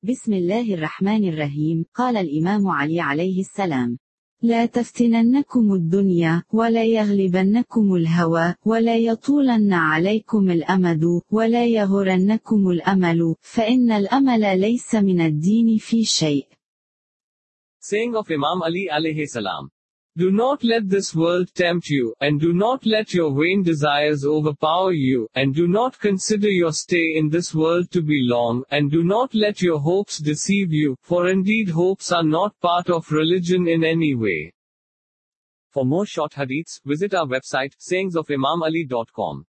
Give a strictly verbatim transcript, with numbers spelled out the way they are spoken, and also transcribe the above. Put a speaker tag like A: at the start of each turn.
A: بسم الله الرحمن الرحيم. قال الإمام علي عليه السلام: لا تفتننكم الدنيا، ولا يغلبنكم الهوى، ولا يطولن عليكم الأمد، ولا يغرنكم الأمل، فإن الأمل ليس من الدين في شيء.
B: Saying of Imam Ali alayhi salam. Do not let this world tempt you, and do not let your vain desires overpower you, and do not consider your stay in this world to be long, and do not let your hopes deceive you, for indeed hopes are not part of religion in any way. For more short hadiths, visit our website sayings of imam ali dot com.